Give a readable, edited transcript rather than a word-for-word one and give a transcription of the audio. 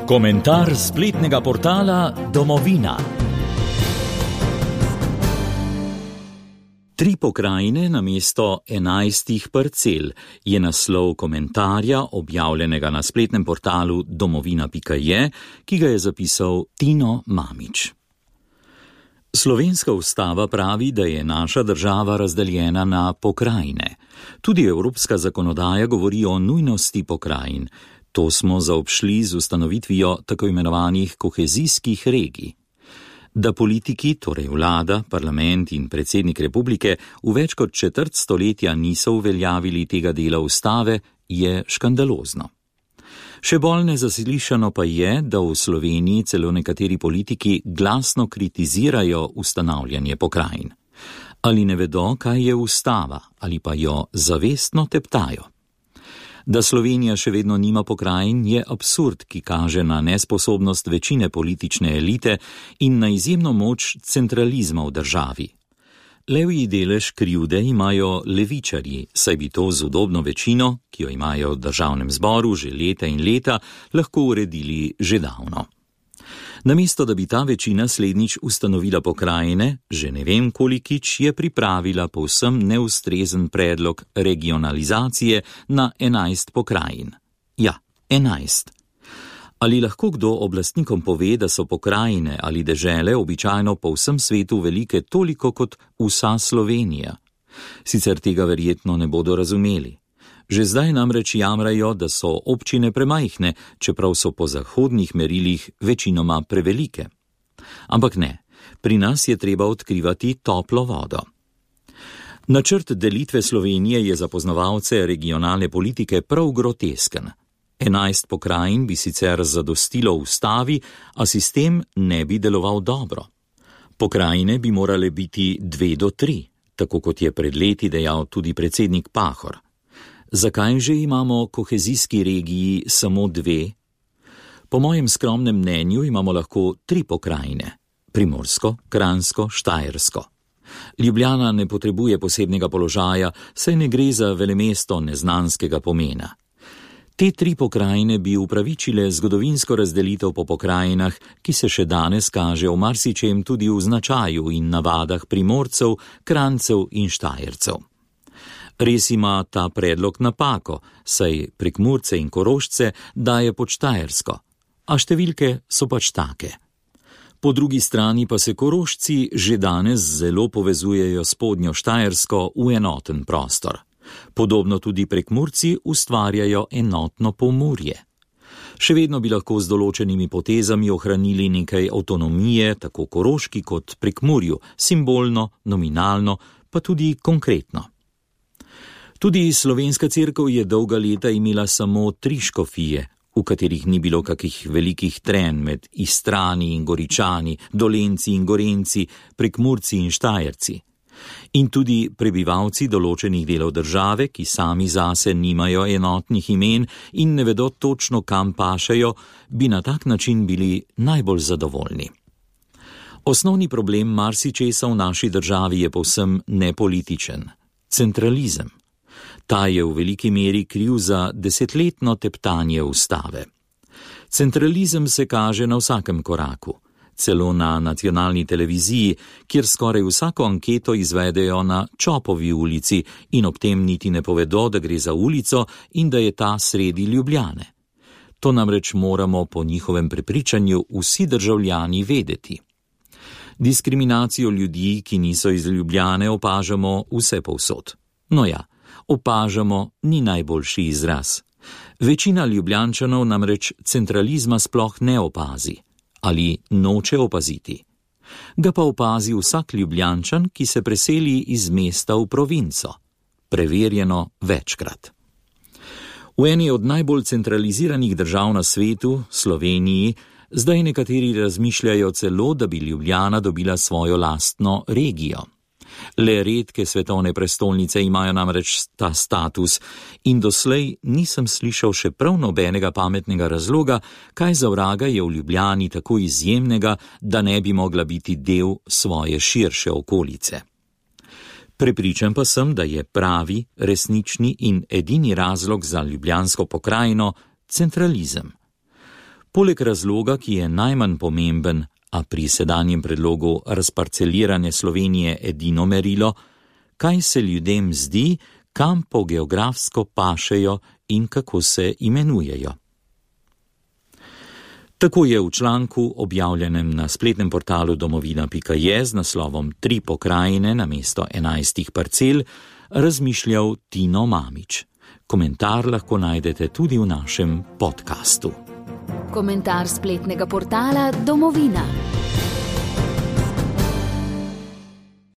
Komentar spletnega portala Domovina. Tri pokrajine namesto 11 parcel je naslov komentarja, objavljenega na spletnem portalu domovina.je, ki ga je zapisal Tino Mamić. Slovenska ustava pravi, da je naša država razdeljena na pokrajine. Tudi evropska zakonodaja govori o nujnosti pokrajin. To smo zaobšli z ustanovitvijo tako imenovanih kohezijskih regij. Da politiki, torej vlada, parlament in predsednik republike, v več kot četrt stoletja niso uveljavili tega dela ustave, je škandalozno. Še bolj nezaslišano pa je, da v Sloveniji celo nekateri politiki glasno kritizirajo ustanavljanje pokrajin. Ali ne vedo, kaj je ustava, ali pa jo zavestno teptajo. Da Slovenija še vedno nima pokrajin, je absurd, ki kaže na nesposobnost večine politične elite in na izjemno moč centralizma v državi. Levji delež krivde imajo levičarji, saj bi to z udobno večino, ki jo imajo v državnem zboru že leta in leta, lahko uredili že davno. Namesto, da bi ta večina slednjič ustanovila pokrajine, že ne vem kolikič je pripravila povsem neustrezen predlog regionalizacije na 11 pokrajin. Ja, 11. Ali lahko kdo oblastnikom pove, da so pokrajine ali dežele običajno po vsem svetu velike toliko kot vsa Slovenija? Sicer tega verjetno ne bodo razumeli. Že zdaj namreč jamrajo, da so občine premajhne, čeprav so po zahodnih merilih večinoma prevelike. Ampak ne, pri nas je treba odkrivati toplo vodo. Načrt delitve Slovenije je za poznavalce regionalne politike prav grotesken. 11 pokrajin bi sicer zadostilo ustavi, a sistem ne bi deloval dobro. Pokrajine bi morale biti 2 do 3, tako kot je pred leti dejal tudi predsednik Pahor. Zakaj že imamo kohezijski regiji samo 2? Po mojem skromnem mnenju imamo lahko 3 pokrajine: Primorsko, Kranjsko, Štajersko. Ljubljana ne potrebuje posebnega položaja, saj ne gre za velemesto neznanskega pomena. Te 3 pokrajine bi upravičile zgodovinsko razdelitev po pokrajinah, ki se še danes kaže v marsičem tudi v značaju in navadah Primorcev, Kranjcev in Štajercev. Res ima ta predlog napako, saj Prekmurce in Korošce daje pod Štajersko, a številke so pač take. Po drugi strani pa se Korošci že danes zelo povezujejo s spodnjo Štajersko v enoten prostor. Podobno tudi Prekmurci ustvarjajo enotno Pomurje. Še vedno bi lahko z določenimi potezami ohranili nekaj avtonomije, tako Koroški kot Prekmurju, simbolno, nominalno, pa tudi konkretno. Tudi slovenska cerkev je dolga leta imela samo 3 škofije, v katerih ni bilo kakih velikih trenj med Istrani in Goričani, Dolenci in Gorenci, Prekmurci in Štajerci. In tudi prebivalci določenih delov države, ki sami zase nimajo enotnih imen in ne vedo točno, kam pašejo, bi na tak način bili najbolj zadovoljni. Osnovni problem marsičesa v naši državi je povsem nepolitičen: centralizem. Ta je v veliki meri kriv za desetletno teptanje ustave. Centralizem se kaže na vsakem koraku, celo na nacionalni televiziji, kjer skoraj vsako anketo izvedejo na Čopovi ulici in ob tem niti ne povedo, da gre za ulico in da je ta sredi Ljubljane. To namreč moramo po njihovem prepričanju vsi državljani vedeti. Diskriminacijo ljudi, ki niso iz Ljubljane, opažamo vse povsod. No ja, opažamo ni najboljši izraz. Večina Ljubljančanov namreč centralizma sploh ne opazi ali noče opaziti. Ga pa opazi vsak Ljubljančan, ki se preseli iz mesta v provinco. Preverjeno večkrat. V eni od najbolj centraliziranih držav na svetu, Sloveniji, zdaj nekateri razmišljajo celo, da bi Ljubljana dobila svojo lastno regijo. Le redke svetovne prestolnice imajo namreč ta status in doslej nisem slišal še prav nobenega pametnega razloga, kaj za vraga je v Ljubljani tako izjemnega, da ne bi mogla biti del svoje širše okolice. Prepričan pa sem, da je pravi, resnični in edini razlog za ljubljansko pokrajino centralizem. Poleg razloga, ki je najmanj pomemben, a pri sedanjem predlogu razparcelirane Slovenije edino merilo, kaj se ljudem zdi, kam po geografsko pašejo in kako se imenujejo. Tako je v članku, objavljenem na spletnem portalu domovina.je z naslovom 3 pokrajine namesto 11 parcel, razmišljal Tino Mamić. Komentar lahko najdete tudi v našem podkastu. Komentar spletnega portala Domovina.